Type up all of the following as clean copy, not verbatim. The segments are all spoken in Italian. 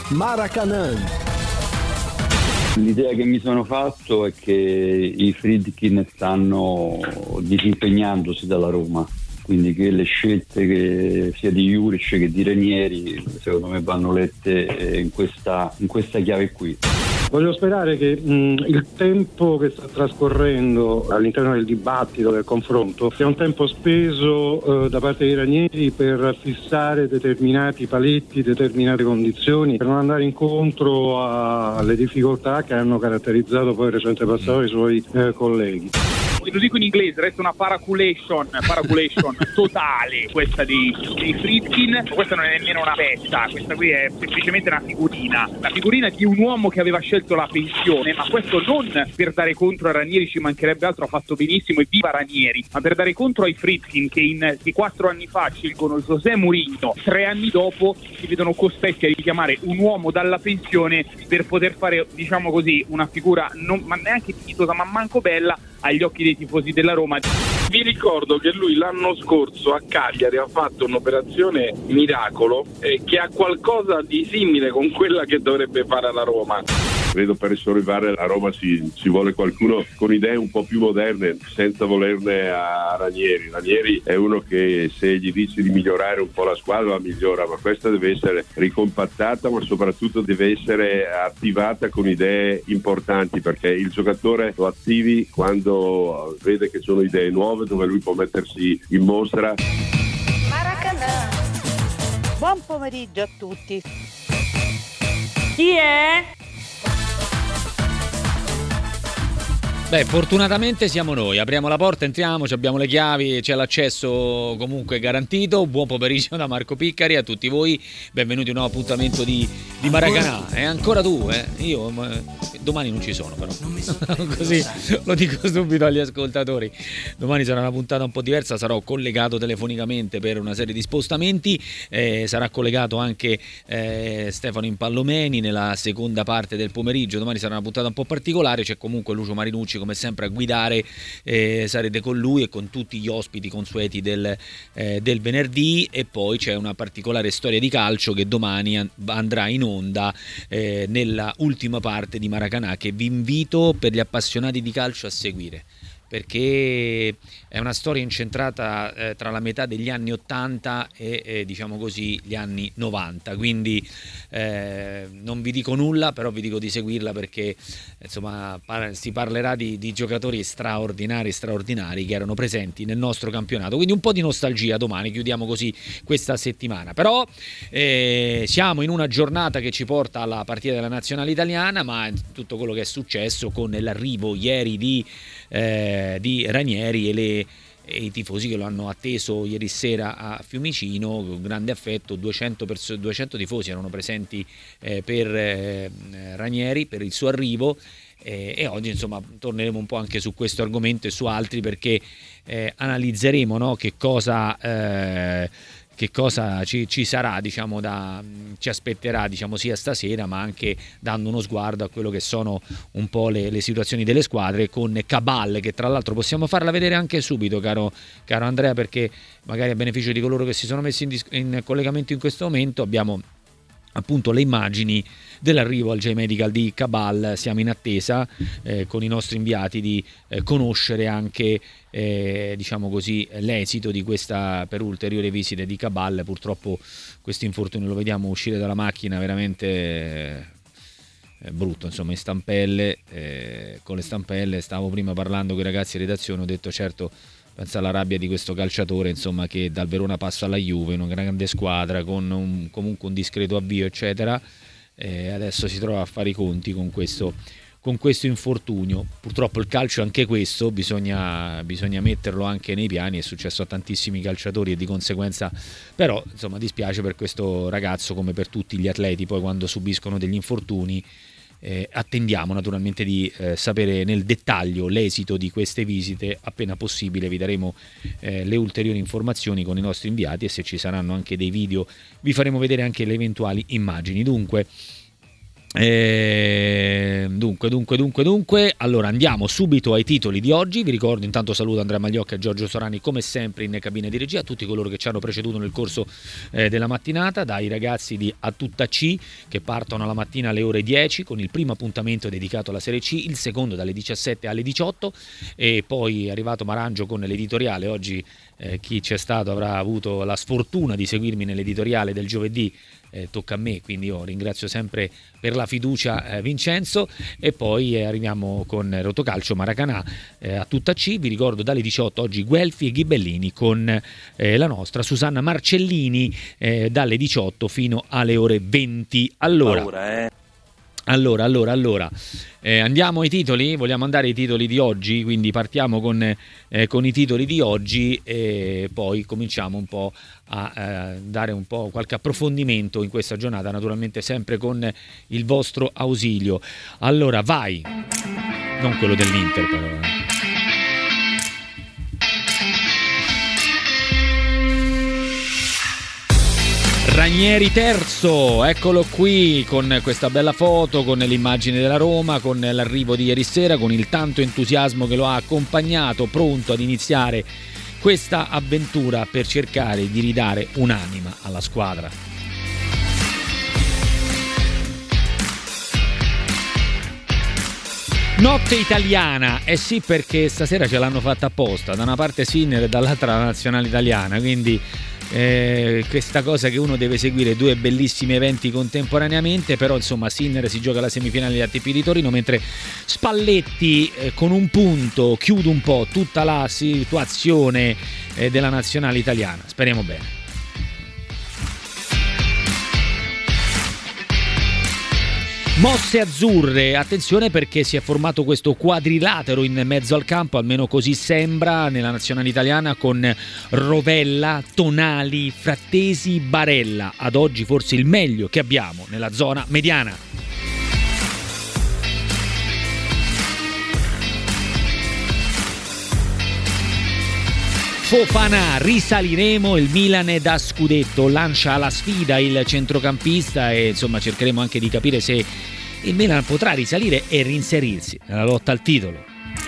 Maracanã. L'idea che mi sono fatto è che i Friedkin stanno disimpegnandosi dalla Roma, quindi che le scelte che sia di Juric che di Ranieri secondo me vanno lette in questa chiave qui. Voglio sperare che il tempo che sta trascorrendo all'interno del dibattito, del confronto, sia un tempo speso da parte dei Ranieri per fissare determinati paletti, determinate condizioni, per non andare incontro alle difficoltà che hanno caratterizzato poi il recente passato i suoi colleghi. Lo dico in inglese, resta una paraculation totale questa dei Friedkin. Questa non è nemmeno una festa, questa qui è semplicemente una figurina di un uomo che aveva scelto la pensione, ma questo non per dare contro a Ranieri, ci mancherebbe altro, ha fatto benissimo e viva Ranieri, ma per dare contro ai Friedkin che 4 anni fa scelgono José Mourinho, 3 anni dopo si vedono costretti a richiamare un uomo dalla pensione per poter fare, diciamo così, una figura ma neanche dignitosa, ma manco bella agli occhi dei tifosi della Roma. Vi ricordo che lui l'anno scorso a Cagliari ha fatto un'operazione miracolo che ha qualcosa di simile con quella che dovrebbe fare alla Roma. Credo per risollevare la Roma ci vuole qualcuno con idee un po' più moderne, senza volerne a Ranieri. Ranieri è uno che se gli dici di migliorare un po' la squadra la migliora, ma questa deve essere ricompattata, ma soprattutto deve essere attivata con idee importanti, perché il giocatore lo attivi quando vede che sono idee nuove dove lui può mettersi in mostra. Maracanã. Buon pomeriggio a tutti. Chi è? Beh, fortunatamente siamo noi, apriamo la porta, entriamo, abbiamo le chiavi, c'è l'accesso comunque garantito. Buon pomeriggio da Marco Piccari a tutti voi, benvenuti a un nuovo appuntamento di Maracanã. E ancora tu, io domani non ci sono però, così lo dico subito agli ascoltatori. Domani sarà una puntata un po' diversa, sarò collegato telefonicamente per una serie di spostamenti, sarà collegato anche Stefano Impallomeni nella seconda parte del pomeriggio. Domani sarà una puntata un po' particolare, c'è comunque Lucio Marinucci come sempre a guidare, sarete con lui e con tutti gli ospiti consueti del venerdì, e poi c'è una particolare storia di calcio che domani andrà in onda nella ultima parte di Maracanã, che vi invito per gli appassionati di calcio a seguire, perché è una storia incentrata tra la metà degli anni 80 e diciamo così gli anni 90, quindi non vi dico nulla, però vi dico di seguirla, perché insomma si parlerà di giocatori straordinari che erano presenti nel nostro campionato, quindi un po' di nostalgia domani, chiudiamo così questa settimana. Però siamo in una giornata che ci porta alla partita della nazionale italiana, ma tutto quello che è successo con l'arrivo ieri di Ranieri e i tifosi che lo hanno atteso ieri sera a Fiumicino con grande affetto. 200 tifosi erano presenti per Ranieri, per il suo arrivo, e oggi insomma torneremo un po' anche su questo argomento e su altri, perché analizzeremo, no, che cosa ci sarà, diciamo, ci aspetterà, diciamo, sia stasera, ma anche dando uno sguardo a quello che sono un po' le situazioni delle squadre, con Cabal, che tra l'altro possiamo farla vedere anche subito, caro Andrea, perché magari a beneficio di coloro che si sono messi in collegamento in questo momento abbiamo appunto le immagini dell'arrivo al J-Medical di Cabal. Siamo in attesa con i nostri inviati di conoscere anche diciamo così l'esito di questa per ulteriore visite di Cabal. Purtroppo questo infortunio lo vediamo uscire dalla macchina veramente brutto, insomma, in stampelle, con le stampelle. Stavo prima parlando con i ragazzi di redazione, ho detto certo, pensa alla rabbia di questo calciatore, insomma, che dal Verona passa alla Juve, una grande squadra con comunque un discreto avvio eccetera, adesso si trova a fare i conti con questo infortunio. Purtroppo il calcio è anche questo, bisogna metterlo anche nei piani, è successo a tantissimi calciatori e di conseguenza però insomma dispiace per questo ragazzo, come per tutti gli atleti poi quando subiscono degli infortuni. Attendiamo naturalmente di sapere nel dettaglio l'esito di queste visite. Appena possibile vi daremo le ulteriori informazioni con i nostri inviati, e se ci saranno anche dei video vi faremo vedere anche le eventuali immagini. Dunque Dunque, allora andiamo subito ai titoli di oggi. Vi ricordo, intanto saluto Andrea Magliocca e Giorgio Sorani come sempre in cabina di regia, tutti coloro che ci hanno preceduto nel corso della mattinata, dai ragazzi di A Tutta C che partono la mattina alle ore 10 con il primo appuntamento dedicato alla Serie C, il secondo dalle 17 alle 18 e poi è arrivato Marangio con l'editoriale. Oggi chi c'è stato avrà avuto la sfortuna di seguirmi nell'editoriale del giovedì. Tocca a me, quindi io ringrazio sempre per la fiducia Vincenzo, e poi arriviamo con Rotocalcio Maracanà a Tutta C. Vi ricordo dalle 18 oggi Guelfi e Ghibellini con la nostra Susanna Marcellini dalle 18 fino alle ore 20. Allora, andiamo ai titoli? Vogliamo andare ai titoli di oggi? Quindi partiamo con i titoli di oggi e poi cominciamo un po' a dare un po' qualche approfondimento in questa giornata, naturalmente sempre con il vostro ausilio. Allora, vai! Non quello dell'Inter però. Ranieri terzo, eccolo qui con questa bella foto, con l'immagine della Roma, con l'arrivo di ieri sera, con il tanto entusiasmo che lo ha accompagnato, pronto ad iniziare questa avventura per cercare di ridare un'anima alla squadra. Notte italiana, eh sì, perché stasera ce l'hanno fatta apposta, da una parte Sinner e dall'altra la nazionale italiana, quindi questa cosa che uno deve seguire due bellissimi eventi contemporaneamente. Però insomma Sinner si gioca la semifinale di ATP di Torino, mentre Spalletti con un punto chiude un po' tutta la situazione della nazionale italiana. Speriamo bene. Mosse azzurre, attenzione perché si è formato questo quadrilatero in mezzo al campo, almeno così sembra, nella nazionale italiana, con Rovella, Tonali, Frattesi, Barella. Ad oggi forse il meglio che abbiamo nella zona mediana. Fofana, risaliremo, il Milan è da scudetto, lancia la sfida il centrocampista e insomma cercheremo anche di capire se il Milan potrà risalire e reinserirsi nella lotta al titolo.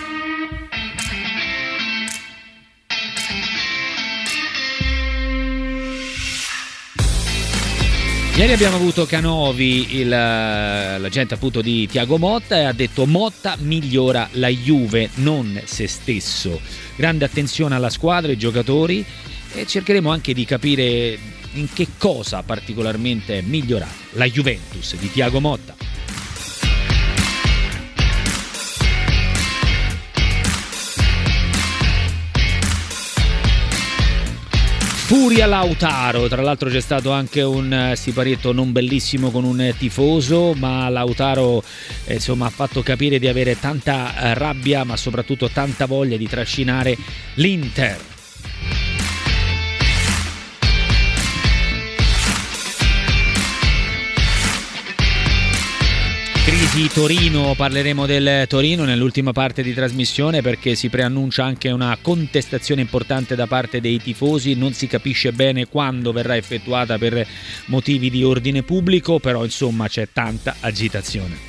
Ieri abbiamo avuto Canovi, l'agente appunto di Thiago Motta, e ha detto: Motta migliora la Juve, non se stesso. Grande attenzione alla squadra, ai giocatori, e cercheremo anche di capire in che cosa particolarmente è migliorato la Juventus di Thiago Motta. Furia Lautaro, tra l'altro c'è stato anche un siparietto non bellissimo con un tifoso, ma Lautaro insomma ha fatto capire di avere tanta rabbia, ma soprattutto tanta voglia di trascinare l'Inter. Crisi Torino, parleremo del Torino nell'ultima parte di trasmissione perché si preannuncia anche una contestazione importante da parte dei tifosi, non si capisce bene quando verrà effettuata per motivi di ordine pubblico, però insomma c'è tanta agitazione.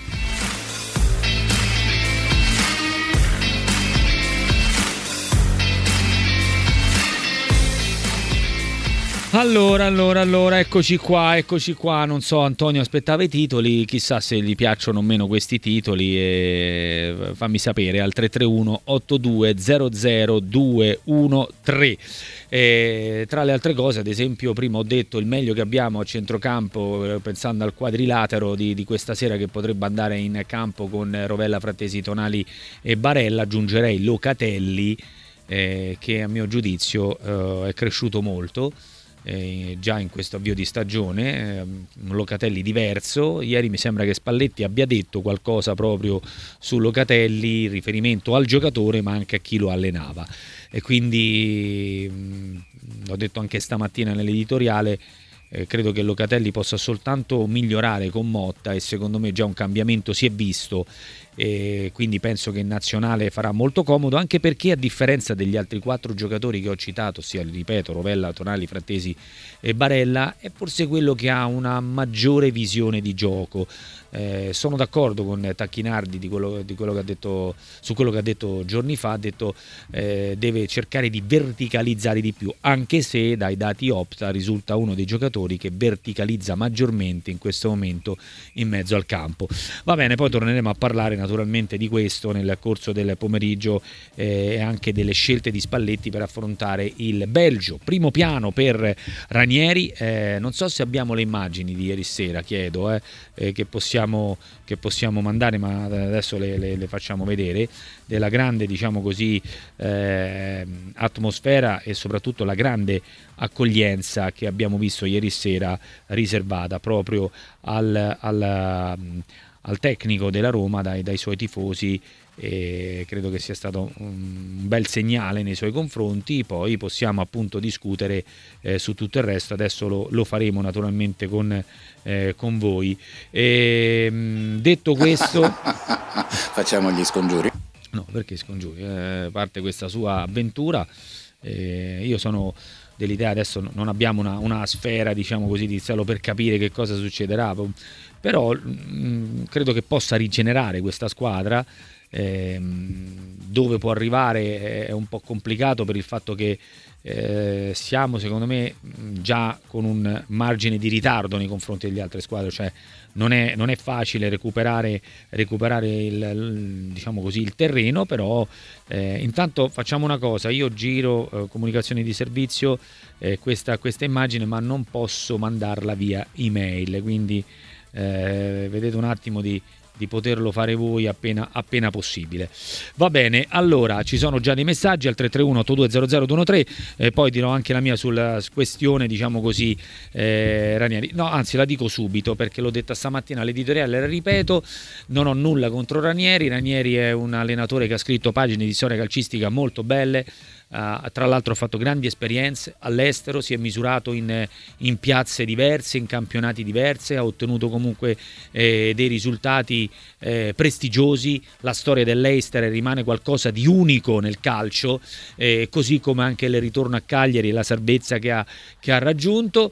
Allora, eccoci qua, non so, Antonio aspettava i titoli, chissà se gli piacciono o meno questi titoli, e fammi sapere al 331 8200 213. Tra le altre cose, ad esempio, prima ho detto il meglio che abbiamo a centrocampo, pensando al quadrilatero di questa sera che potrebbe andare in campo con Rovella, Frattesi, Tonali e Barella, aggiungerei Locatelli, che a mio giudizio è cresciuto molto. Già in questo avvio di stagione, un Locatelli diverso. Ieri mi sembra che Spalletti abbia detto qualcosa proprio su Locatelli, in riferimento al giocatore ma anche a chi lo allenava, e quindi l'ho detto anche stamattina nell'editoriale, credo che Locatelli possa soltanto migliorare con Motta, e secondo me già un cambiamento si è visto, e quindi penso che in nazionale farà molto comodo, anche perché a differenza degli altri 4 giocatori che ho citato, ossia, ripeto, Rovella, Tonali, Frattesi e Barella, è forse quello che ha una maggiore visione di gioco. Sono d'accordo con Tacchinardi di quello che ha detto, su quello che ha detto giorni fa. Ha detto deve cercare di verticalizzare di più, anche se dai dati Opta risulta uno dei giocatori che verticalizza maggiormente in questo momento in mezzo al campo. Va bene, poi torneremo a parlare naturalmente di questo nel corso del pomeriggio, e anche delle scelte di Spalletti per affrontare il Belgio. Primo piano per Ranieri, non so se abbiamo le immagini di ieri sera, chiedo che possiamo mandare, ma adesso le facciamo vedere, della grande, diciamo così, atmosfera e soprattutto la grande accoglienza che abbiamo visto ieri sera, riservata proprio al tecnico della Roma dai suoi tifosi, e credo che sia stato un bel segnale nei suoi confronti. Poi possiamo appunto discutere su tutto il resto, adesso lo faremo naturalmente con voi. Detto questo facciamo gli scongiuri. No, perché scongiuri? Parte questa sua avventura. Io sono dell'idea, adesso non abbiamo una sfera, diciamo così, di cielo per capire che cosa succederà, però credo che possa rigenerare questa squadra. Dove può arrivare è un po' complicato, per il fatto che siamo, secondo me, già con un margine di ritardo nei confronti delle altre squadre, cioè non è facile recuperare diciamo così, il terreno, però intanto facciamo una cosa: io giro comunicazioni di servizio questa immagine, ma non posso mandarla via email, quindi vedete un attimo di poterlo fare voi appena possibile. Va bene, allora ci sono già dei messaggi al 331-8200-213, poi dirò anche la mia sulla questione, diciamo così, Ranieri. No, anzi, la dico subito perché l'ho detta stamattina all'editoriale, la ripeto: non ho nulla contro Ranieri è un allenatore che ha scritto pagine di storia calcistica molto belle. Tra l'altro ha fatto grandi esperienze all'estero, si è misurato in piazze diverse, in campionati diverse, ha ottenuto comunque dei risultati prestigiosi. La storia dell'Leicester rimane qualcosa di unico nel calcio, così come anche il ritorno a Cagliari e la salvezza che ha raggiunto.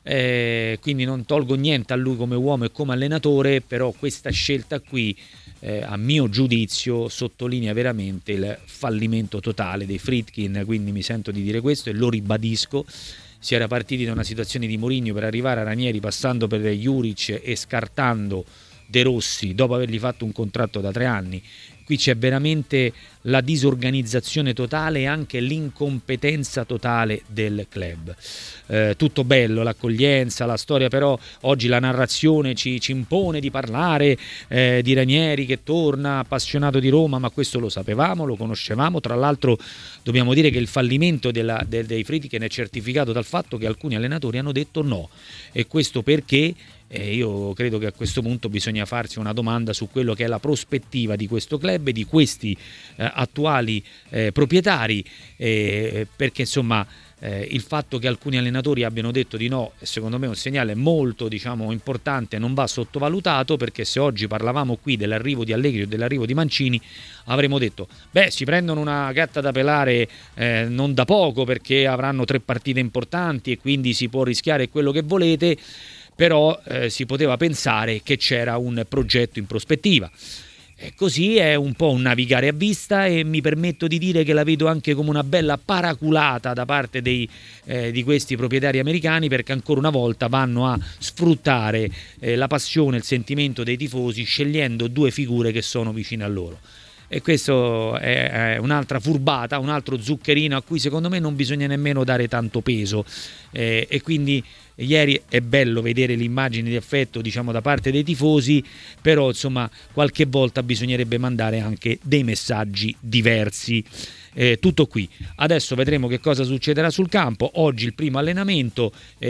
Quindi non tolgo niente a lui come uomo e come allenatore, però questa scelta qui, a mio giudizio, sottolinea veramente il fallimento totale dei Friedkin, quindi mi sento di dire questo e lo ribadisco. Si era partiti da una situazione di Mourinho per arrivare a Ranieri, passando per Juric e scartando De Rossi dopo avergli fatto un contratto da 3 anni. Qui c'è veramente la disorganizzazione totale e anche l'incompetenza totale del club. Tutto bello, l'accoglienza, la storia, però oggi la narrazione ci impone di parlare di Ranieri che torna appassionato di Roma, ma questo lo sapevamo, lo conoscevamo. Tra l'altro dobbiamo dire che il fallimento dei Friedkin è certificato dal fatto che alcuni allenatori hanno detto no, e questo perché io credo che a questo punto bisogna farsi una domanda su quello che è la prospettiva di questo club e di questi attuali proprietari, perché insomma il fatto che alcuni allenatori abbiano detto di no, secondo me è un segnale molto, diciamo, importante, non va sottovalutato, perché se oggi parlavamo qui dell'arrivo di Allegri o dell'arrivo di Mancini avremmo detto si prendono una gatta da pelare non da poco, perché avranno 3 partite importanti e quindi si può rischiare quello che volete, però si poteva pensare che c'era un progetto in prospettiva. E così è un po' un navigare a vista, e mi permetto di dire che la vedo anche come una bella paraculata da parte di questi proprietari americani, perché ancora una volta vanno a sfruttare la passione, il sentimento dei tifosi, scegliendo 2 figure che sono vicine a loro. E questo è un'altra furbata, un altro zuccherino a cui secondo me non bisogna nemmeno dare tanto peso, e quindi ieri è bello vedere l'immagine di affetto, diciamo, da parte dei tifosi, però insomma qualche volta bisognerebbe mandare anche dei messaggi diversi. Tutto qui, adesso vedremo che cosa succederà sul campo. Oggi il primo allenamento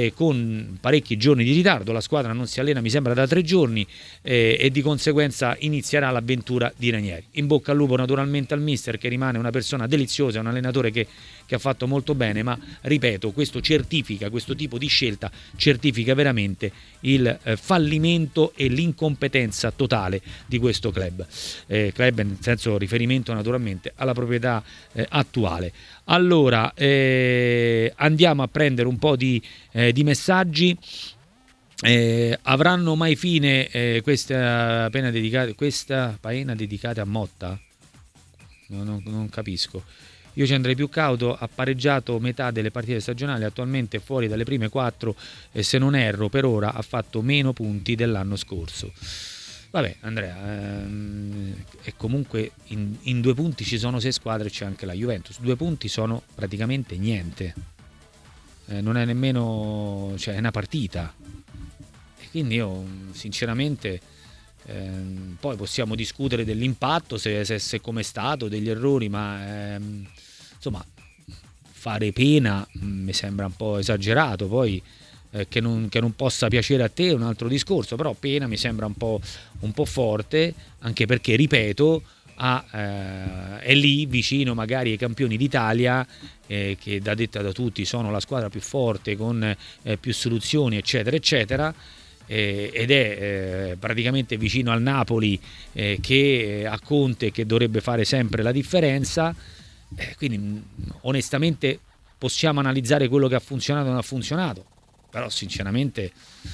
con parecchi giorni di ritardo, la squadra non si allena mi sembra da 3 giorni, e di conseguenza inizierà l'avventura di Ranieri. In bocca al lupo naturalmente al mister, che rimane una persona deliziosa, un allenatore che che ha fatto molto bene, ma ripeto, questo tipo di scelta certifica veramente il fallimento e l'incompetenza totale di questo club, nel senso riferimento naturalmente alla proprietà attuale. Allora andiamo a prendere un po' di messaggi. Avranno mai fine questa pena dedicata a Motta? Non capisco. Io ci andrei più cauto. Ha pareggiato metà delle partite stagionali, attualmente è fuori dalle prime 4 e se non erro per ora ha fatto meno punti dell'anno scorso. Vabbè Andrea, e comunque in 2 punti ci sono 6 squadre, c'è anche la Juventus. 2 punti sono praticamente niente, non è nemmeno, cioè è una partita. Quindi io sinceramente poi possiamo discutere dell'impatto, se come è stato, degli errori, ma insomma fare pena mi sembra un po' esagerato. Poi che non possa piacere a te è un altro discorso, però pena mi sembra un po' forte, anche perché, ripeto, è lì vicino magari ai campioni d'Italia, che da detta da tutti sono la squadra più forte, con più soluzioni eccetera eccetera, ed è praticamente vicino al Napoli, che a Conte, che dovrebbe fare sempre la differenza, quindi onestamente possiamo analizzare quello che ha funzionato e non ha funzionato, però sinceramente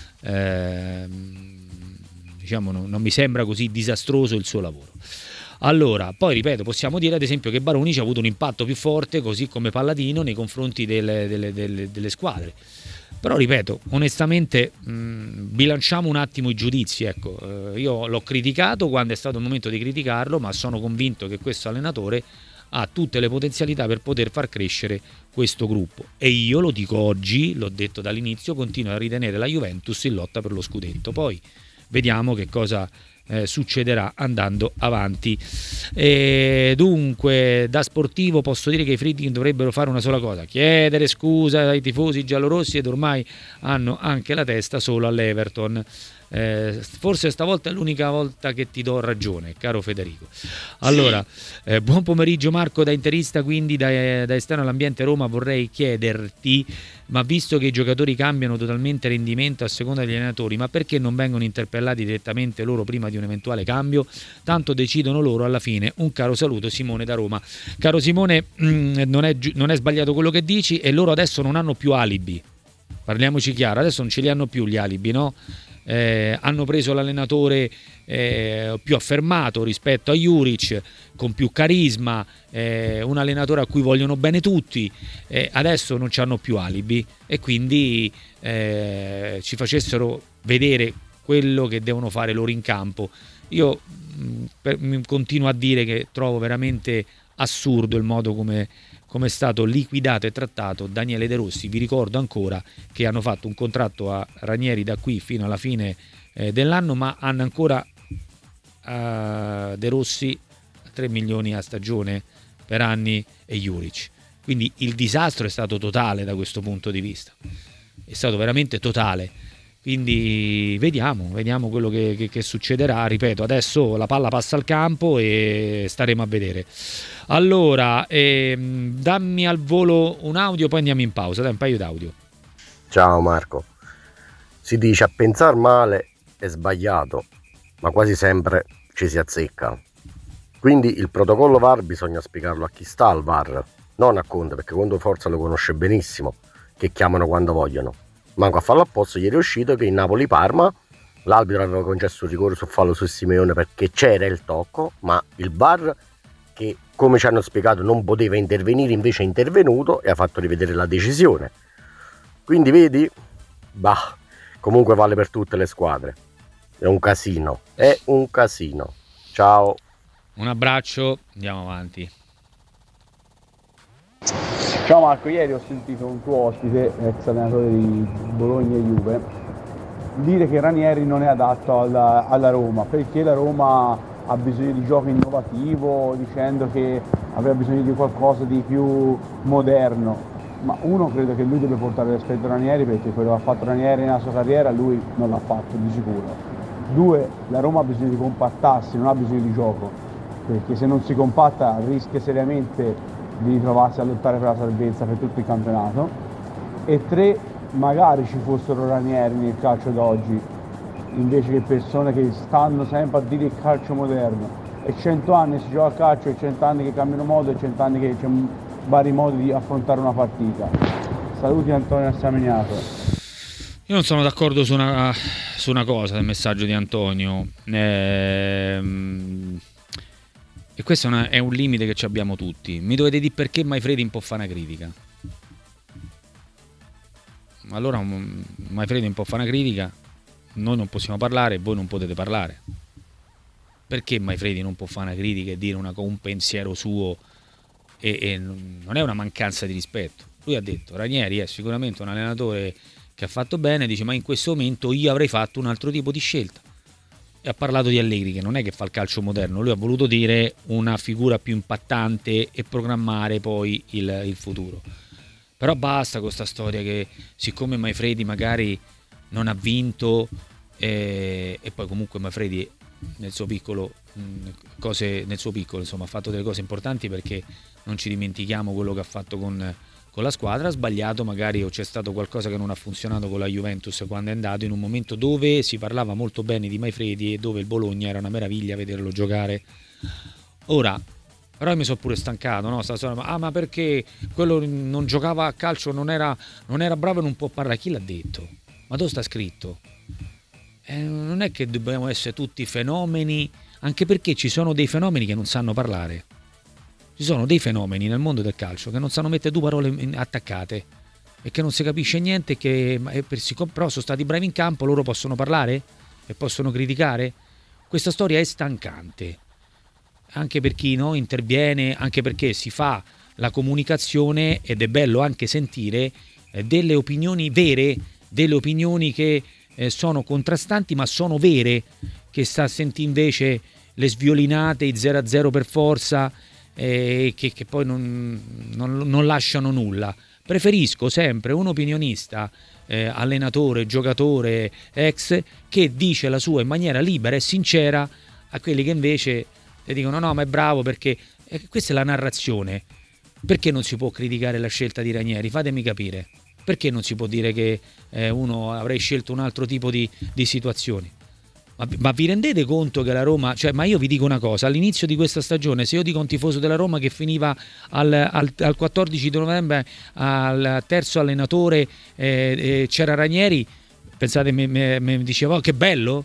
diciamo non mi sembra così disastroso il suo lavoro. Allora, poi ripeto, possiamo dire ad esempio che Baroni ci ha avuto un impatto più forte, così come Palladino, nei confronti delle squadre. Però ripeto, onestamente bilanciamo un attimo i giudizi, ecco. Io l'ho criticato quando è stato il momento di criticarlo, ma sono convinto che questo allenatore ha tutte le potenzialità per poter far crescere questo gruppo, e io lo dico oggi, l'ho detto dall'inizio, continuo a ritenere la Juventus in lotta per lo scudetto. Poi vediamo che cosa succederà andando avanti. Dunque, da sportivo posso dire che i Friedkin dovrebbero fare una sola cosa: chiedere scusa ai tifosi giallorossi, ed ormai hanno anche la testa solo all'Everton. Forse stavolta è l'unica volta che ti do ragione, caro Federico. Allora, buon pomeriggio Marco, da interista, quindi da esterno all'ambiente Roma, vorrei chiederti, ma visto che i giocatori cambiano totalmente rendimento a seconda degli allenatori, ma perché non vengono interpellati direttamente loro prima di un eventuale cambio? Tanto decidono loro alla fine. Un caro saluto, Simone da Roma. Caro Simone, non è sbagliato quello che dici, e loro adesso non hanno più alibi, parliamoci chiaro, adesso non ce li hanno più gli alibi, no? Hanno preso l'allenatore più affermato rispetto a Juric, con più carisma, un allenatore a cui vogliono bene tutti, adesso non c'hanno più alibi, e quindi ci facessero vedere quello che devono fare loro in campo. Io continuo a dire che trovo veramente assurdo il modo come è stato liquidato e trattato Daniele De Rossi. Vi ricordo ancora che hanno fatto un contratto a Ranieri da qui fino alla fine dell'anno, ma hanno ancora De Rossi 3 milioni a stagione per anni e Juric. Quindi il disastro è stato totale da questo punto di vista, è stato veramente totale. Quindi vediamo quello che succederà. Ripeto, adesso la palla passa al campo e staremo a vedere. Allora, dammi al volo un audio, poi andiamo in pausa. Dai, un paio d'audio. Ciao Marco. Si dice a pensare male è sbagliato, ma quasi sempre ci si azzecca. Quindi il protocollo VAR bisogna spiegarlo a chi sta al VAR, non a Conte, perché Conte forza lo conosce benissimo, che chiamano quando vogliono. Manco a farlo apposta, ieri è uscito che in Napoli-Parma l'arbitro aveva concesso un rigore su fallo su Simeone perché c'era il tocco, ma il VAR, che come ci hanno spiegato non poteva intervenire, invece è intervenuto e ha fatto rivedere la decisione. Quindi vedi, comunque vale per tutte le squadre. È un casino. Ciao. Un abbraccio, andiamo avanti. Ciao Marco, ieri ho sentito un tuo ospite, ex allenatore di Bologna e Juve, dire che Ranieri non è adatto alla Roma, perché la Roma ha bisogno di gioco innovativo, dicendo che aveva bisogno di qualcosa di più moderno. Ma uno, credo che lui deve portare rispetto a Ranieri, perché quello che ha fatto Ranieri nella sua carriera lui non l'ha fatto di sicuro. 2, la Roma ha bisogno di compattarsi, non ha bisogno di gioco, perché se non si compatta rischia seriamente di ritrovarsi a lottare per la salvezza per tutto il campionato, e 3, magari ci fossero Ranieri nel calcio d'oggi invece che persone che stanno sempre a dire il calcio moderno. E 100 anni si gioca a calcio, e 100 anni che cambiano modo, e 100 anni che c'è vari modi di affrontare una partita. Saluti Antonio Assamignato. Io non sono d'accordo su una cosa del messaggio di Antonio, e questo è un limite che abbiamo tutti. Mi dovete dire perché Maifredi non può fare una critica. Allora Maifredi non può fare una critica, noi non possiamo parlare, voi non potete parlare. Perché Maifredi non può fare una critica e dire un pensiero suo, e non è una mancanza di rispetto. Lui ha detto Ranieri è sicuramente un allenatore che ha fatto bene, dice ma in questo momento io avrei fatto un altro tipo di scelta, e ha parlato di Allegri che non è che fa il calcio moderno, lui ha voluto dire una figura più impattante e programmare poi il futuro. Però basta con sta storia che siccome Maifredi magari non ha vinto, e poi comunque Maifredi nel suo piccolo insomma ha fatto delle cose importanti, perché non ci dimentichiamo quello che ha fatto con la squadra, ha sbagliato magari, o c'è stato qualcosa che non ha funzionato con la Juventus quando è andato, in un momento dove si parlava molto bene di Maifredi e dove il Bologna era una meraviglia vederlo giocare. Ora però io mi sono pure stancato, no? Ma perché quello non giocava a calcio, non era bravo e non può parlare? Chi l'ha detto? Ma dove sta scritto? Non è che dobbiamo essere tutti fenomeni, anche perché ci sono dei fenomeni che non sanno parlare. Ci sono dei fenomeni nel mondo del calcio che non sanno mettere due parole attaccate e che non si capisce niente, però sono stati bravi in campo, loro possono parlare e possono criticare. Questa storia è stancante, anche per chi interviene, anche perché si fa la comunicazione ed è bello anche sentire delle opinioni vere, delle opinioni che sono contrastanti ma sono vere, che sta a sentire invece le sviolinate, i 0-0 per forza, che poi non lasciano nulla. Preferisco sempre un opinionista, allenatore, giocatore, ex, che dice la sua in maniera libera e sincera, a quelli che invece ti dicono no ma è bravo perché questa è la narrazione. Perché non si può criticare la scelta di Ranieri? Fatemi capire. Perché non si può dire che uno avrei scelto un altro tipo di situazioni? Ma vi rendete conto che la Roma, ma io vi dico una cosa, all'inizio di questa stagione, se io dico un tifoso della Roma che finiva al 14 di novembre al terzo allenatore, c'era Ranieri, pensate mi diceva oh, che bello?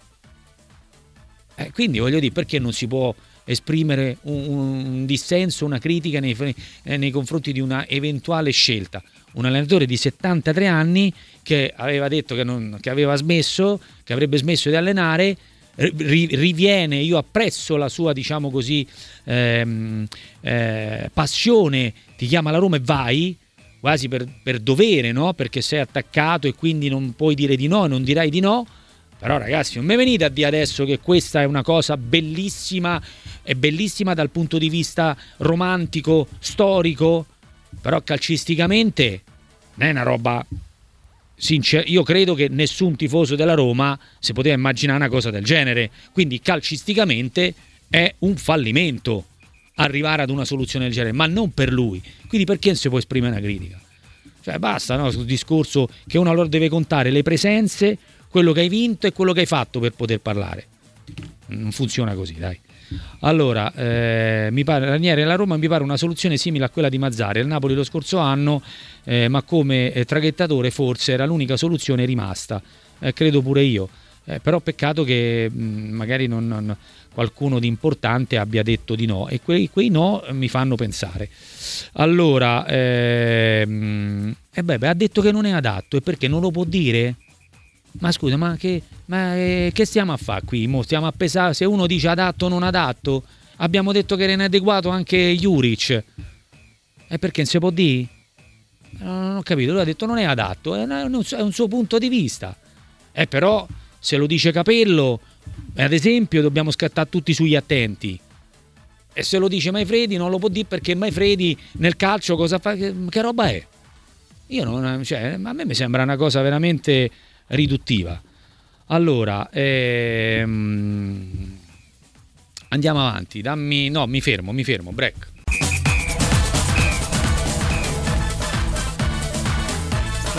Quindi voglio dire, perché non si può esprimere un dissenso, una critica nei confronti di una eventuale scelta? Un allenatore di 73 anni che aveva detto che aveva smesso, che avrebbe smesso di allenare, riviene. Io apprezzo la sua, diciamo così, passione, ti chiama la Roma e vai quasi per dovere, no? Perché sei attaccato e quindi non puoi dire di no, non dirai di no. Però ragazzi, non mi venite a dire adesso che questa è una cosa bellissima, è bellissima dal punto di vista romantico, storico, però calcisticamente non è una roba sincera. Io credo che nessun tifoso della Roma si poteva immaginare una cosa del genere, quindi calcisticamente è un fallimento arrivare ad una soluzione del genere, ma non per lui. Quindi perché non si può esprimere una critica? Cioè basta, no, sul discorso che uno allora deve contare le presenze, quello che hai vinto e quello che hai fatto per poter parlare. Non funziona così, dai. Allora, mi pare Ranieri alla Roma mi pare una soluzione simile a quella di Mazzarri al Napoli lo scorso anno, ma come traghettatore forse era l'unica soluzione rimasta, credo pure io, però peccato che magari non qualcuno di importante abbia detto di no, e quei no mi fanno pensare. Allora, ha detto che non è adatto, e perché non lo può dire? Ma scusa, ma che stiamo a fare qui? Stiamo a pesare se uno dice adatto o non adatto? Abbiamo detto che era inadeguato anche Juric. E perché non si può dire? Non ho capito, lui ha detto non è adatto, è un suo punto di vista. Però se lo dice Capello, ad esempio, dobbiamo scattare tutti sugli attenti. E se lo dice Maifredi non lo può dire, perché Maifredi nel calcio cosa fa? Che roba è? A me mi sembra una cosa veramente riduttiva. Allora, andiamo avanti. Mi fermo, break.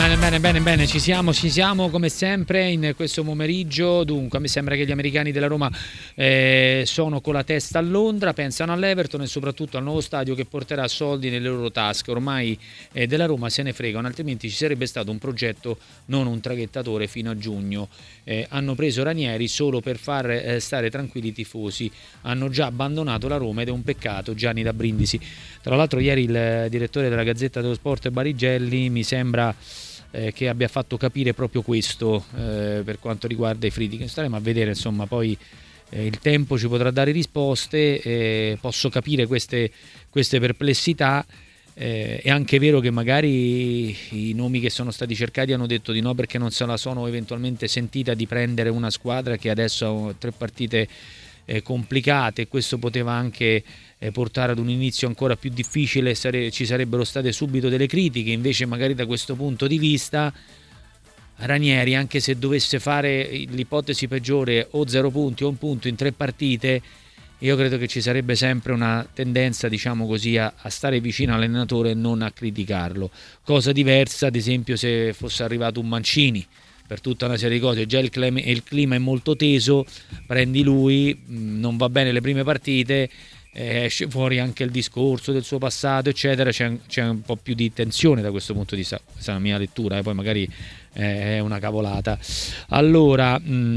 Bene, ci siamo come sempre in questo pomeriggio. Dunque, a me sembra che gli americani della Roma sono con la testa a Londra, pensano all'Everton e soprattutto al nuovo stadio che porterà soldi nelle loro tasche. Ormai della Roma se ne fregano, altrimenti ci sarebbe stato un progetto, non un traghettatore, fino a giugno. Hanno preso Ranieri solo per far stare tranquilli i tifosi, hanno già abbandonato la Roma ed è un peccato. Gianni da Brindisi. Tra l'altro ieri il direttore della Gazzetta dello Sport Barigelli mi sembra che abbia fatto capire proprio questo per quanto riguarda i Friedkin. Staremo a vedere, insomma, poi il tempo ci potrà dare risposte. Posso capire queste perplessità. È anche vero che magari i nomi che sono stati cercati hanno detto di no perché non se la sono eventualmente sentita di prendere una squadra che adesso ha 3 partite complicate, e questo poteva anche portare ad un inizio ancora più difficile, ci sarebbero state subito delle critiche. Invece magari da questo punto di vista Ranieri, anche se dovesse fare l'ipotesi peggiore, o 0 punti o 1 punto in 3 partite, io credo che ci sarebbe sempre una tendenza, diciamo così, a stare vicino all'allenatore e non a criticarlo. Cosa diversa, ad esempio, se fosse arrivato un Mancini, per tutta una serie di cose. Già il clima è molto teso, prendi lui, non va bene le prime partite, esce fuori anche il discorso del suo passato, eccetera, c'è un po' più di tensione da questo punto di vista. Questa è la mia lettura, poi magari è una cavolata. Allora,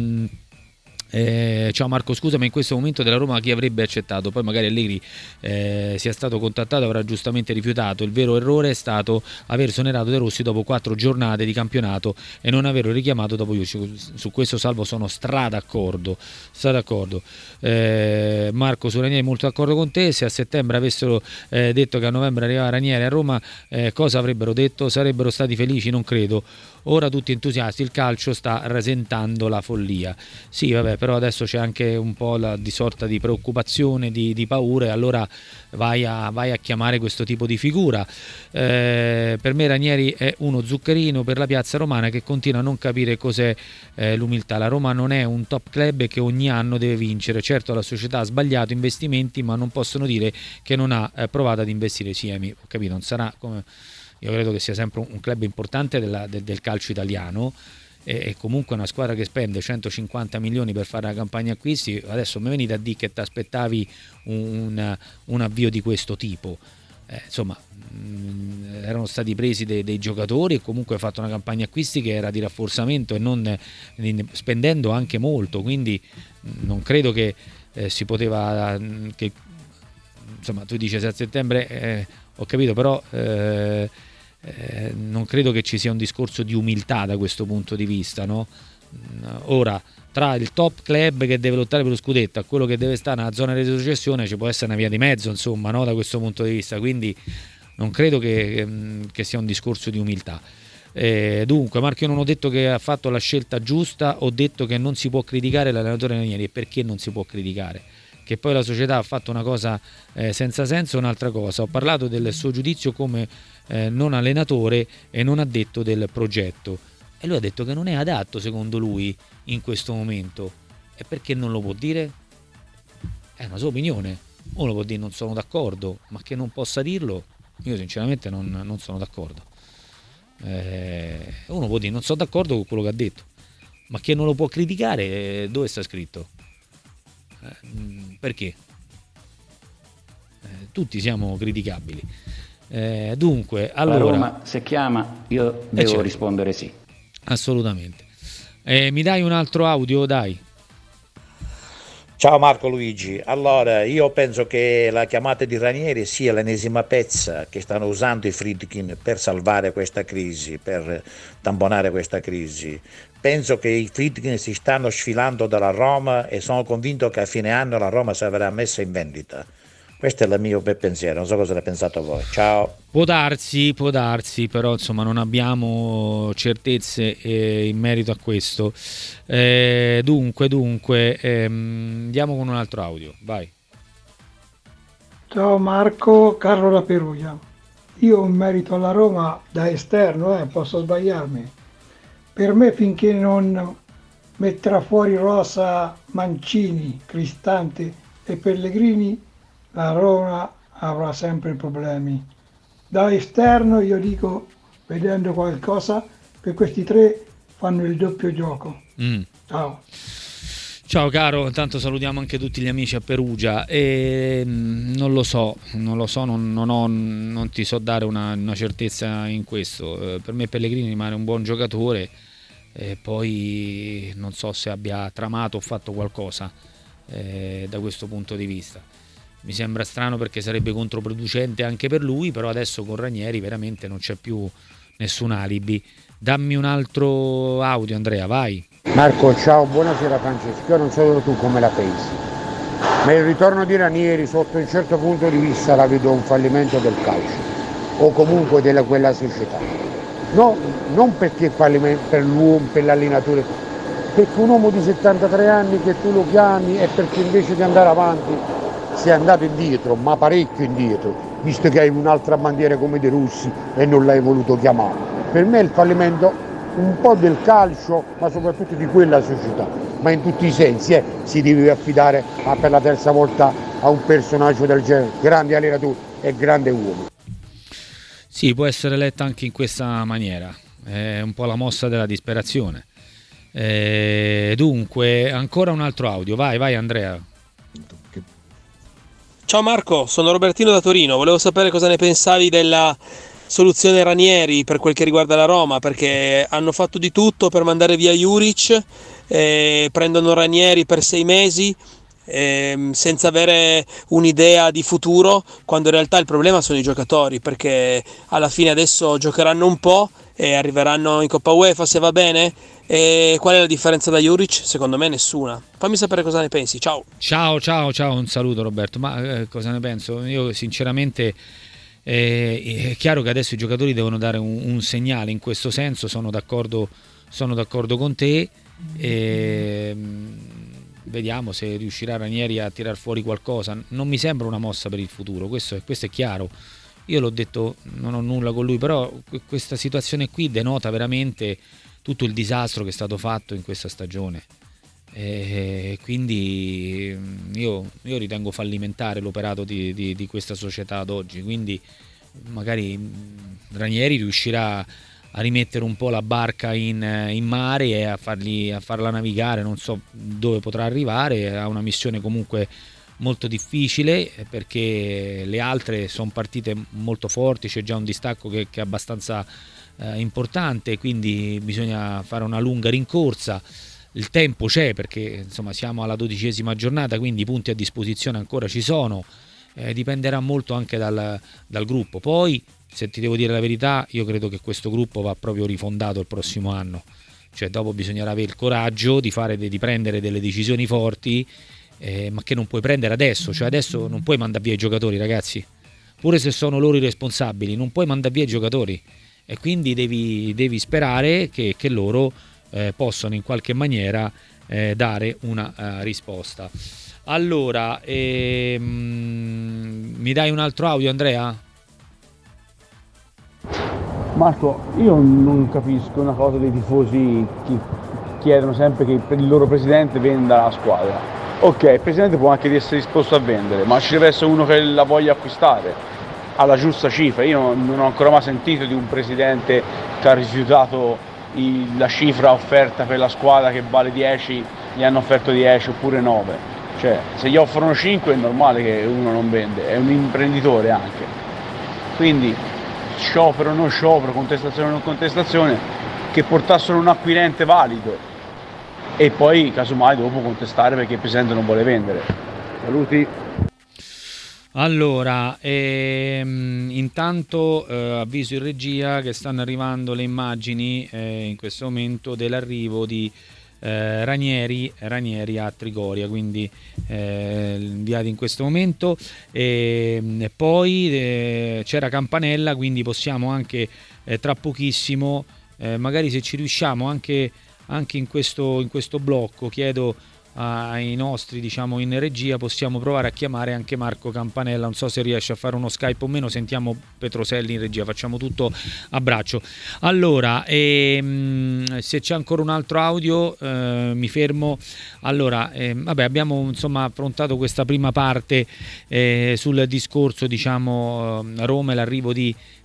ciao Marco, scusa, ma in questo momento della Roma chi avrebbe accettato? Poi magari Allegri sia stato contattato, avrà giustamente rifiutato. Il vero errore è stato aver esonerato De Rossi dopo 4 giornate di campionato e non averlo richiamato dopo Jusic. Su questo, Salvo, sono d'accordo. Marco, su Ranieri molto d'accordo con te. Se a settembre avessero detto che a novembre arrivava Ranieri a Roma, cosa avrebbero detto? Sarebbero stati felici? Non credo. Ora tutti entusiasti, il calcio sta rasentando la follia. Sì, vabbè, però adesso c'è anche un po' di sorta di preoccupazione, di paura, e allora vai a chiamare questo tipo di figura. Per me Ranieri è uno zuccherino per la piazza romana che continua a non capire cos'è l'umiltà. La Roma non è un top club che ogni anno deve vincere. Certo, la società ha sbagliato investimenti, ma non possono dire che non ha provato ad investire. Sì, ho capito, non sarà come... Io credo che sia sempre un club importante del calcio italiano, e comunque una squadra che spende 150 milioni per fare la campagna acquisti. Adesso mi venite a dire che ti aspettavi un avvio di questo tipo. Insomma, erano stati presi dei giocatori e comunque ha fatto una campagna acquisti che era di rafforzamento e non spendendo anche molto, quindi non credo che si poteva che, insomma, tu dici se a settembre ho capito, però non credo che ci sia un discorso di umiltà da questo punto di vista, no? Ora, tra il top club che deve lottare per lo scudetto a quello che deve stare nella zona di retrocessione ci può essere una via di mezzo, insomma, no? Da questo punto di vista, quindi non credo che sia un discorso di umiltà. Dunque, Marco, io non ho detto che ha fatto la scelta giusta, ho detto che non si può criticare l'allenatore Ranieri. E perché non si può criticare? Che poi la società ha fatto una cosa senza senso, un'altra cosa. Ho parlato del suo giudizio come non allenatore e non addetto del progetto, e lui ha detto che non è adatto secondo lui in questo momento. E perché non lo può dire? È una sua opinione. Uno può dire non sono d'accordo, ma che non possa dirlo, io sinceramente non sono d'accordo. Uno può dire non sono d'accordo con quello che ha detto, ma che non lo può criticare, dove sta scritto? Perché? Tutti siamo criticabili. Dunque, allora, la Roma se chiama io devo certo rispondere sì. Assolutamente. Mi dai un altro audio, dai? Ciao Marco Luigi, allora io penso che la chiamata di Ranieri sia l'ennesima pezza che stanno usando i Friedkin per salvare questa crisi, per tamponare questa crisi. Penso che i Friedkin si stanno sfilando dalla Roma e sono convinto che a fine anno la Roma sarà messa in vendita. Questo è il mio pensiero, non so cosa ne pensate voi. Ciao. Può darsi, però insomma non abbiamo certezze in merito a questo. Dunque, andiamo con un altro audio, vai. Ciao Marco, Carlo da Perugia. Io in merito alla Roma da esterno, posso sbagliarmi. Per me finché non metterà fuori rosa Mancini, Cristante e Pellegrini, la Roma avrà sempre problemi. Da esterno io dico, vedendo qualcosa, che questi tre fanno il doppio gioco. Ciao. Ciao caro, intanto salutiamo anche tutti gli amici a Perugia e non ti so dare una certezza in questo. Per me Pellegrini rimane un buon giocatore, poi non so se abbia tramato o fatto qualcosa da questo punto di vista. Mi sembra strano perché sarebbe controproducente anche per lui, però adesso con Ranieri veramente non c'è più nessun alibi. Dammi un altro audio, Andrea, vai. Marco, ciao, buonasera Francesco, io non so tu come la pensi, ma il ritorno di Ranieri sotto un certo punto di vista la vedo un fallimento del calcio o comunque della quella società. No, non perché fallimento per l'uomo, per l'allenatore, perché un uomo di 73 anni che tu lo chiami è perché invece di andare avanti sei andato indietro, ma parecchio indietro, visto che hai un'altra bandiera come De Rossi e non l'hai voluto chiamare. Per me è il fallimento un po' del calcio, ma soprattutto di quella società, ma in tutti i sensi si deve affidare per la terza volta a un personaggio del genere, grande allenatore e grande uomo. Sì, può essere letta anche in questa maniera, è un po' la mossa della disperazione. Dunque, ancora un altro audio, vai Andrea. Ciao Marco, sono Robertino da Torino, volevo sapere cosa ne pensavi della soluzione Ranieri per quel che riguarda la Roma, perché hanno fatto di tutto per mandare via Juric, prendono Ranieri per 6 mesi senza avere un'idea di futuro, quando in realtà il problema sono i giocatori, perché alla fine adesso giocheranno un po' e arriveranno in Coppa UEFA se va bene. E qual è la differenza da Juric? Secondo me nessuna. Fammi sapere cosa ne pensi. Ciao, un saluto Roberto. Ma cosa ne penso? Io sinceramente è chiaro che adesso i giocatori devono dare un segnale in questo senso, sono d'accordo con te, vediamo se riuscirà Ranieri a tirar fuori qualcosa. Non mi sembra una mossa per il futuro, questo è chiaro. Io l'ho detto, non ho nulla con lui, però questa situazione qui denota veramente tutto il disastro che è stato fatto in questa stagione. Quindi io ritengo fallimentare l'operato di questa società ad oggi, quindi magari Ranieri riuscirà a rimettere un po' la barca in mare e a farla navigare, non so dove potrà arrivare, ha una missione comunque molto difficile perché le altre sono partite molto forti, c'è già un distacco che è abbastanza importante, quindi bisogna fare una lunga rincorsa. Il tempo c'è perché insomma siamo alla 12ª giornata, quindi i punti a disposizione ancora ci sono, dipenderà molto anche dal gruppo. Poi, se ti devo dire la verità, io credo che questo gruppo va proprio rifondato il prossimo anno, cioè dopo bisognerà avere il coraggio di prendere delle decisioni forti, ma che non puoi prendere adesso, cioè adesso non puoi mandare via i giocatori, ragazzi, pure se sono loro i responsabili, non puoi mandare via i giocatori, e quindi devi sperare che loro possono in qualche maniera dare una risposta. Allora, mi dai un altro audio, Andrea? Marco, io non capisco una cosa dei tifosi che chiedono sempre che il loro presidente venda la squadra. Ok, il presidente può anche essere disposto a vendere, ma ci deve essere uno che la voglia acquistare alla giusta cifra. Io non ho ancora mai sentito di un presidente che ha rifiutato la cifra offerta per la squadra, che vale 10, gli hanno offerto 10 oppure 9. Cioè, se gli offrono 5 è normale che uno non vende, è un imprenditore anche. Quindi sciopero, non sciopero, contestazione, non contestazione, che portassero un acquirente valido e poi casomai dopo contestare perché il presidente non vuole vendere. Saluti. Allora, intanto avviso in regia che stanno arrivando le immagini in questo momento dell'arrivo di Ranieri a Trigoria, quindi inviati in questo momento, e poi c'era Campanella, quindi possiamo anche tra pochissimo, magari se ci riusciamo anche in questo blocco, chiedo ai nostri, diciamo, in regia, possiamo provare a chiamare anche Marco Campanella, non so se riesce a fare uno Skype o meno, sentiamo Petroselli in regia, facciamo tutto a braccio. Allora, se c'è ancora un altro audio mi fermo. Allora, abbiamo insomma affrontato questa prima parte sul discorso, diciamo, Roma e l'arrivo di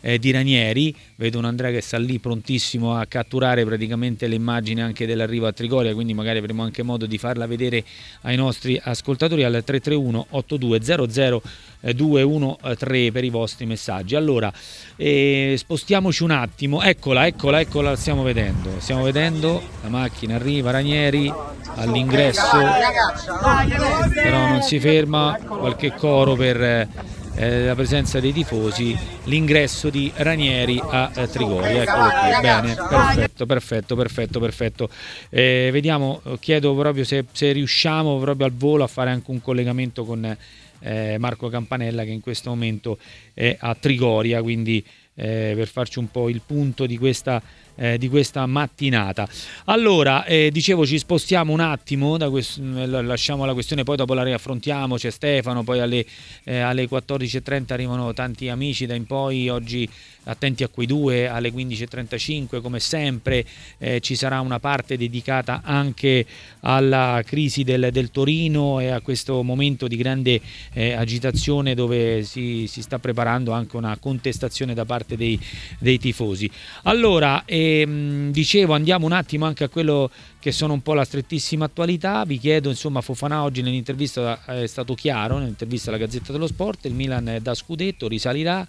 di Ranieri. Vedo un Andrea che sta lì prontissimo a catturare praticamente le immagini anche dell'arrivo a Trigoria, quindi magari avremo anche modo di farla vedere ai nostri ascoltatori al 331 8200 213 per i vostri messaggi. Allora spostiamoci un attimo, eccola, la stiamo vedendo, la macchina arriva, Ranieri all'ingresso, però non si ferma, qualche coro per la presenza dei tifosi, l'ingresso di Ranieri a Trigoria. Eccolo qui, bene, perfetto. Vediamo, chiedo proprio se riusciamo proprio al volo a fare anche un collegamento con Marco Campanella, che in questo momento è a Trigoria, quindi per farci un po' il punto di questa mattinata. Allora, dicevo, ci spostiamo un attimo lasciamo la questione, poi dopo la riaffrontiamo. C'è Stefano, poi alle 14.30 arrivano tanti amici da in poi. Oggi attenti a quei due, alle 15.35 come sempre ci sarà una parte dedicata anche alla crisi del Torino e a questo momento di grande agitazione, dove si sta preparando anche una contestazione da parte dei tifosi. Allora, dicevo, andiamo un attimo anche a quello che sono un po' la strettissima attualità. Vi chiedo, insomma, Fofana oggi nell'intervista è stato chiaro, nell'intervista alla Gazzetta dello Sport: il Milan da scudetto, risalirà.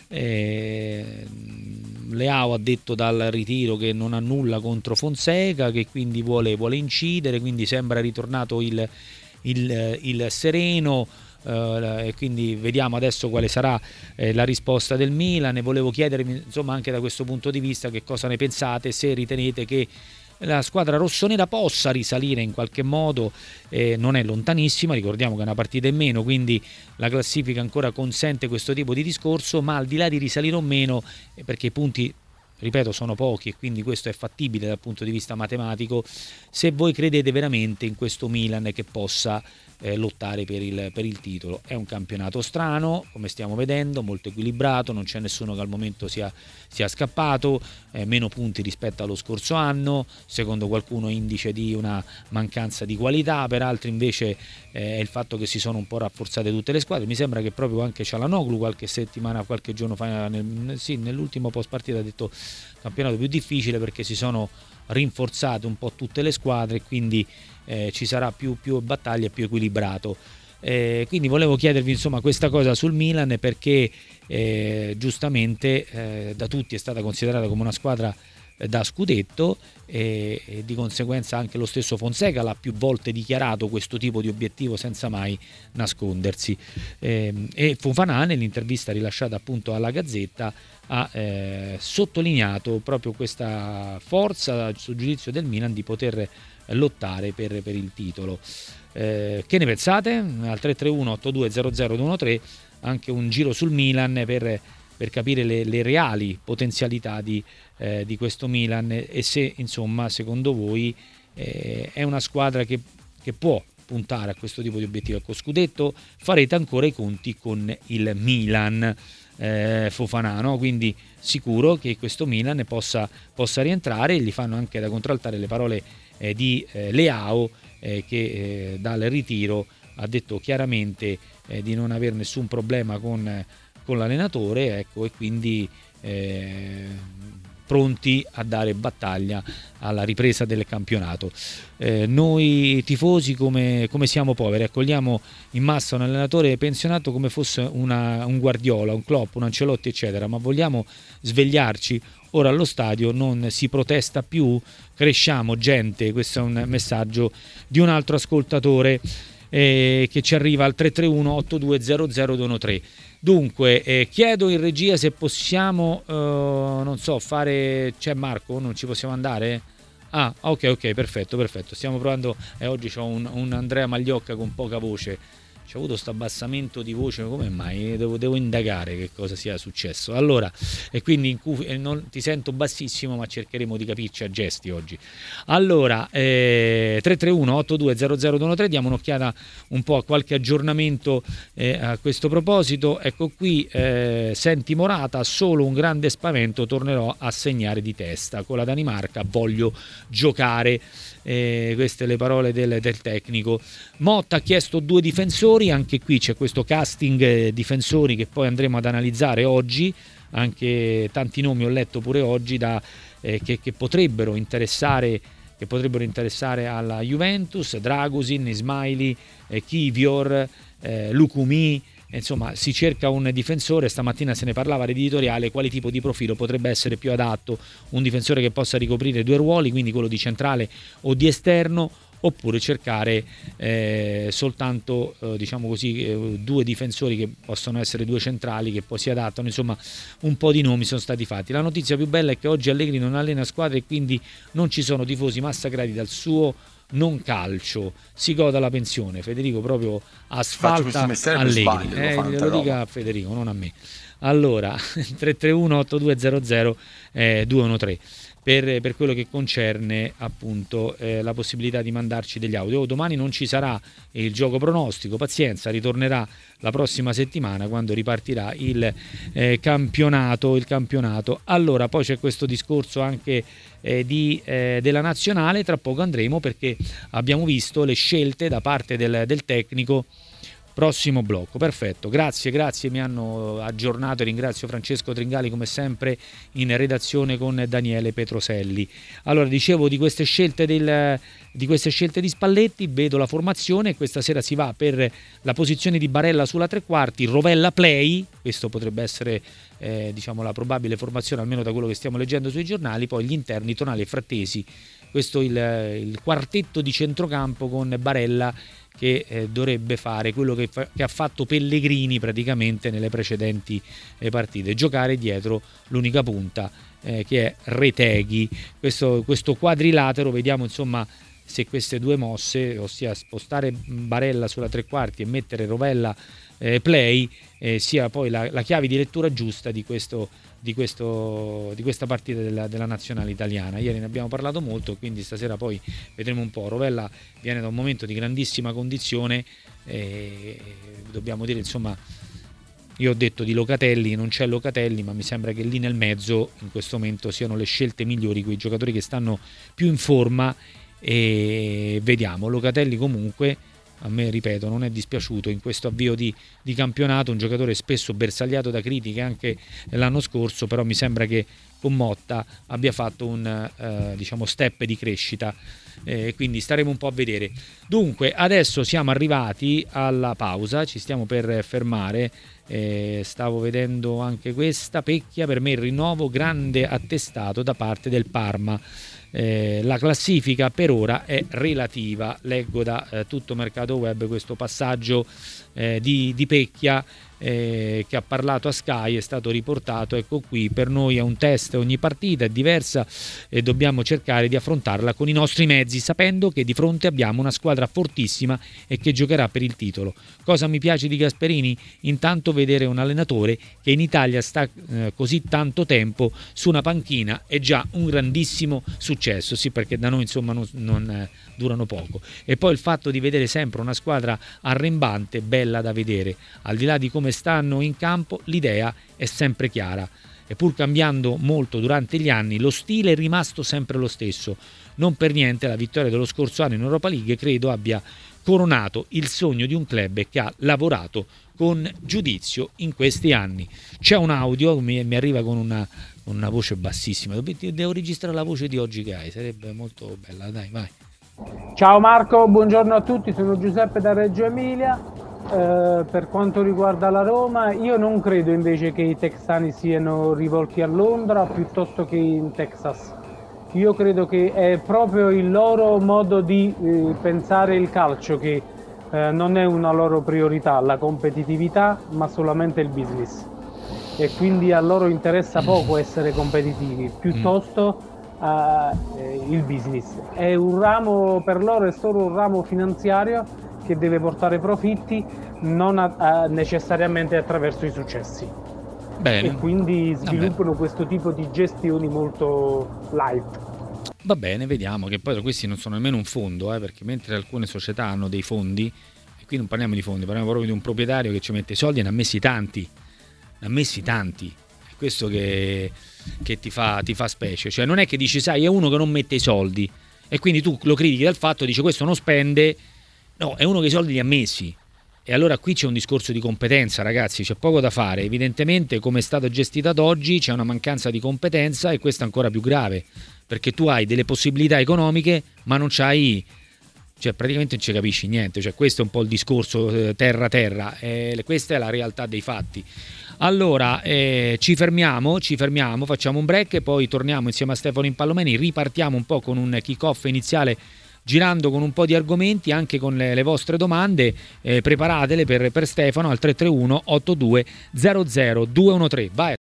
Leao ha detto dal ritiro che non ha nulla contro Fonseca, che quindi vuole incidere, quindi sembra ritornato il sereno, e quindi vediamo adesso quale sarà la risposta del Milan. E volevo chiedervi, insomma, anche da questo punto di vista, che cosa ne pensate, se ritenete che la squadra rossonera possa risalire in qualche modo. Non è lontanissima, ricordiamo che è una partita in meno, quindi la classifica ancora consente questo tipo di discorso, ma al di là di risalire o meno, perché i punti, ripeto, sono pochi e quindi questo è fattibile dal punto di vista matematico, se voi credete veramente in questo Milan che possa lottare per il titolo. È un campionato strano, come stiamo vedendo, molto equilibrato, non c'è nessuno che al momento sia scappato, meno punti rispetto allo scorso anno, secondo qualcuno indice di una mancanza di qualità, per altri invece è il fatto che si sono un po' rafforzate tutte le squadre. Mi sembra che proprio anche Çalhanoğlu qualche giorno fa, nell'ultimo post partita, ha detto campionato più difficile perché si sono rinforzate un po' tutte le squadre e quindi ci sarà più battaglie, più equilibrato. Quindi volevo chiedervi, insomma, questa cosa sul Milan, perché giustamente da tutti è stata considerata come una squadra da scudetto e di conseguenza anche lo stesso Fonseca l'ha più volte dichiarato questo tipo di obiettivo senza mai nascondersi. E Fofana, nell'intervista rilasciata appunto alla Gazzetta, ha sottolineato proprio questa forza, sul giudizio del Milan, di poter lottare per il titolo. Che ne pensate? Al 331 8200 213 anche un giro sul Milan per capire le reali potenzialità di questo Milan e se, insomma, secondo voi è una squadra che può puntare a questo tipo di obiettivo. Ecco, scudetto, farete ancora i conti con il Milan, Fofana, no? Quindi sicuro che questo Milan possa rientrare. Gli fanno anche da contraltare le parole di Leao, che dal ritiro ha detto chiaramente di non aver nessun problema con l'allenatore, ecco, e quindi pronti a dare battaglia alla ripresa del campionato. Noi tifosi come siamo poveri, accogliamo in massa un allenatore pensionato come fosse un Guardiola, un Klopp, un Ancelotti, eccetera, ma vogliamo svegliarci. Ora allo stadio non si protesta più, cresciamo gente. Questo è un messaggio di un altro ascoltatore che ci arriva al 331 8200 213. Dunque, chiedo in regia se possiamo, non so, fare... C'è Marco? Non ci possiamo andare? Ah, ok, perfetto. Stiamo provando, oggi c'ho un Andrea Magliocca con poca voce. C'è avuto questo abbassamento di voce, come mai? Devo indagare che cosa sia successo. Allora, e quindi non ti sento bassissimo, ma cercheremo di capirci a gesti oggi. Allora, 331 8200 213, diamo un'occhiata un po' a qualche aggiornamento a questo proposito. Ecco qui, senti Morata, solo un grande spavento, tornerò a segnare di testa. Con la Danimarca voglio giocare. Queste le parole del tecnico. Motta ha chiesto 2 difensori, anche qui c'è questo casting difensori che poi andremo ad analizzare oggi. anche tanti nomi, ho letto pure oggi, che potrebbero interessare alla Juventus: Dragusin, Ismaili, Kivior, Lukumi. Insomma, si cerca un difensore. Stamattina se ne parlava all'editoriale, quale tipo di profilo potrebbe essere più adatto, un difensore che possa ricoprire 2 ruoli, quindi quello di centrale o di esterno, oppure cercare soltanto diciamo così 2 difensori che possono essere 2 centrali che poi si adattano. Insomma, un po' di nomi sono stati fatti. La notizia più bella è che oggi Allegri non allena squadre e quindi non ci sono tifosi massacrati dal suo non calcio, si goda la pensione. Federico proprio asfalta Allegri, lo dica a Federico, non a me. Allora 331 8200 213 per quello che concerne appunto la possibilità di mandarci degli audio. Domani non ci sarà il gioco pronostico, pazienza, ritornerà la prossima settimana quando ripartirà il campionato. Allora poi c'è questo discorso anche della nazionale, tra poco andremo, perché abbiamo visto le scelte da parte del tecnico. Prossimo blocco, perfetto, grazie, mi hanno aggiornato, ringrazio Francesco Tringali come sempre in redazione con Daniele Petroselli. Allora, dicevo di queste scelte di Spalletti, vedo la formazione, questa sera si va per la posizione di Barella sulla 3/4, Rovella play, questo potrebbe essere diciamo la probabile formazione almeno da quello che stiamo leggendo sui giornali, poi gli interni, Tonali e Frattesi, questo il quartetto di centrocampo con Barella che dovrebbe fare quello che ha fatto Pellegrini praticamente nelle precedenti partite, giocare dietro l'unica punta che è Retegui. Questo quadrilatero, vediamo insomma se queste 2 mosse, ossia spostare Barella sulla 3/4 e mettere Rovella play, sia poi la chiave di lettura giusta di questa partita della nazionale italiana. Ieri ne abbiamo parlato molto, quindi stasera poi vedremo un po'. Rovella viene da un momento di grandissima condizione, dobbiamo dire insomma, io ho detto di Locatelli, non c'è Locatelli, ma mi sembra che lì nel mezzo in questo momento siano le scelte migliori, quei giocatori che stanno più in forma, e vediamo. Locatelli comunque a me, ripeto, non è dispiaciuto in questo avvio di campionato, un giocatore spesso bersagliato da critiche anche l'anno scorso, però mi sembra che con Motta abbia fatto un diciamo step di crescita, quindi staremo un po' a vedere. Dunque adesso siamo arrivati alla pausa, ci stiamo per fermare, stavo vedendo anche questa, Pecchia, per me il rinnovo grande attestato da parte del Parma. La classifica per ora è relativa, leggo da Tutto Mercato Web questo passaggio di Pecchia che ha parlato a Sky, è stato riportato, ecco qui: per noi è un test, ogni partita è diversa e dobbiamo cercare di affrontarla con i nostri mezzi, sapendo che di fronte abbiamo una squadra fortissima e che giocherà per il titolo. Cosa mi piace di Gasperini? Intanto vedere un allenatore che in Italia sta così tanto tempo su una panchina è già un grandissimo successo, sì, perché da noi insomma non durano poco, e poi il fatto di vedere sempre una squadra arrembante, bella da vedere, al di là di come stanno in campo, l'idea è sempre chiara, e pur cambiando molto durante gli anni lo stile è rimasto sempre lo stesso. Non per niente la vittoria dello scorso anno in Europa League credo abbia coronato il sogno di un club che ha lavorato con giudizio in questi anni. C'è un audio, mi arriva con una voce bassissima, devo registrare la voce di oggi che hai, sarebbe molto bella, dai, vai. Ciao Marco, buongiorno a tutti, sono Giuseppe da Reggio Emilia. Per quanto riguarda la Roma, io non credo invece che i texani siano rivolti a Londra piuttosto che in Texas. Io credo che è proprio il loro modo di pensare il calcio che non è una loro priorità, la competitività, ma solamente il business, e quindi a loro interessa poco essere competitivi, piuttosto il business. È un ramo, per loro è solo un ramo finanziario che deve portare profitti, non necessariamente attraverso i successi. Bene. E quindi sviluppano questo tipo di gestioni molto light. Va bene, vediamo, che poi questi non sono nemmeno un fondo, perché mentre alcune società hanno dei fondi, e qui non parliamo di fondi, parliamo proprio di un proprietario che ci mette i soldi e ne ha messi tanti. È questo che ti fa specie, cioè non è che dici, sai, è uno che non mette i soldi e quindi tu lo critichi dal fatto, dice questo non spende. No, è uno che i soldi li ha messi, E allora qui c'è un discorso di competenza, ragazzi, c'è poco da fare. Evidentemente, come è stata gestita ad oggi, c'è una mancanza di competenza, e questo è ancora più grave, perché tu hai delle possibilità economiche ma non c'hai, cioè praticamente non ci capisci niente, cioè questo è un po' il discorso terra, questa è la realtà dei fatti. Allora ci fermiamo, facciamo un break e poi torniamo insieme a Stefano Impallomeni, ripartiamo un po' con un kick-off iniziale, girando con un po' di argomenti, anche con le vostre domande, preparatele per Stefano al 331 82 00 213. Vai.